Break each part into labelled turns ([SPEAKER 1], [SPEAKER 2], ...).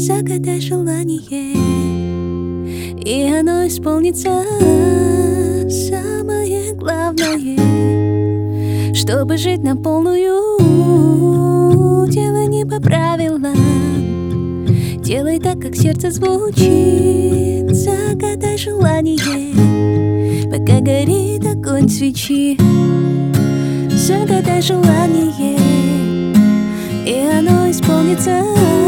[SPEAKER 1] Загадай желание, и оно исполнится. Самое главное, чтобы жить на полную, делай не по правилам, делай так, как сердце звучит. Загадай желание, пока горит огонь свечи. Загадай желание, и оно исполнится.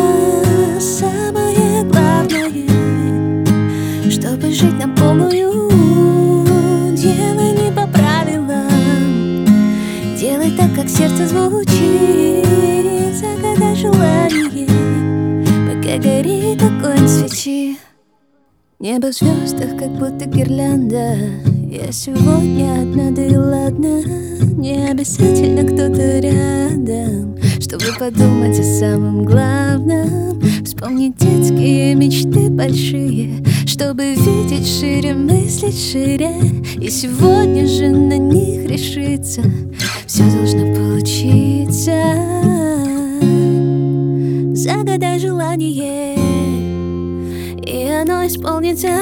[SPEAKER 1] Самое главное, чтобы жить на полную, делай не по правилам, делай так, как сердце звучит. Загадай желание, пока горит огонь свечи. Небо в звездах, как будто гирлянда. Я сегодня одна, да и ладно. Не обязательно кто-то рядом, чтобы подумать о самом главном. Вспомнить детские мечты большие, чтобы видеть шире, мыслить шире. И сегодня же на них решиться. Все должно получиться. Загадай желание, и оно исполнится.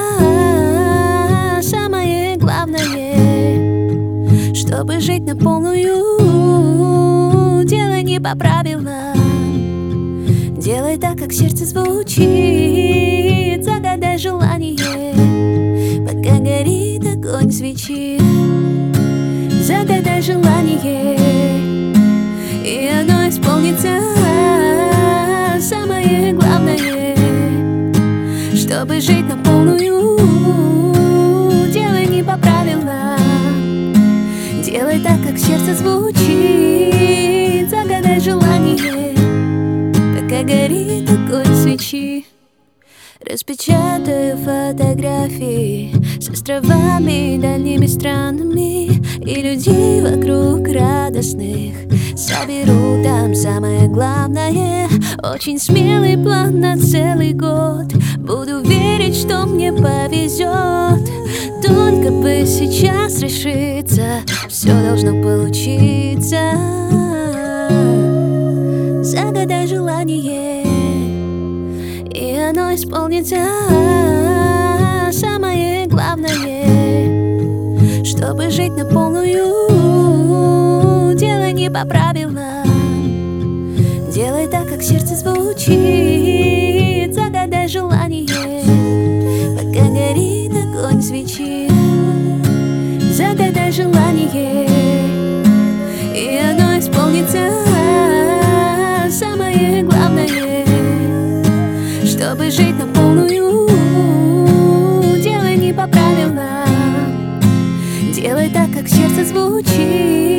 [SPEAKER 1] Самое главное, чтобы жить на полную, делай не по правилам, делай так, как сердце звучит. Загадай желание, пока горит огонь свечи. Загадай желание, и оно исполнится. Самое главное, чтобы жить на полную, делай не по правилам, делай так, как сердце звучит. Загадай желание, пока горит огонь свечи. Распечатаю фотографии с островами, дальними странами и людей вокруг радостных. Соберу там самое главное, очень смелый план на целый год. Буду верить, что мне повезет, только бы сейчас решиться. Все должно получиться. Загадай желание, и оно исполнится. Самое главное, чтобы жить на полную, делай не по правилам, делай так, как сердце звучит. Загадай желание, пока горит огонь свечи. Загадай желание, и оно исполнится. Самое главное, чтобы жить на полную, делай не по правилам, делай так, как сердце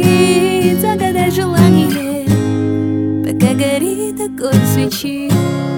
[SPEAKER 1] звучит. Загадай желание, пока горит огонь свечи.